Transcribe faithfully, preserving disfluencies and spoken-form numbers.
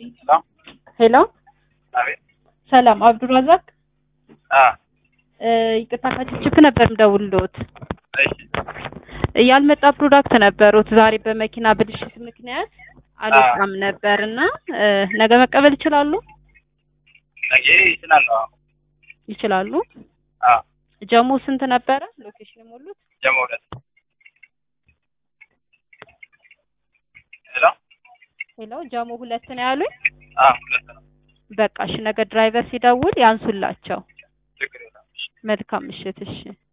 Hello? ሄሎ አቤት። ሰላም አብዱራዛቅ አ ይቅርታ ከችፕ ነበር እንደውልሎት እሺ ያልመጣ ፕሮዳክት ነበሩት ዛሬ በመኪና ብልሽት ምክንያት አልወጣም ነበርና ነገ መቀበል ይችላሉ ነገ ይችላል ይችላሉ አ ጀሙ ስንት ነበረ ሎኬሽን ሞሉት ጀሙ ሁለት ሄሎ ሄሎ ጀሙ ሁለት ነው ያሉኝ አ ሁለት ነው በቃ እሺ ነገ ድራይቨር ሲደውል ያንሱላቸው ችግር የለም መልካም ምሽት እሺ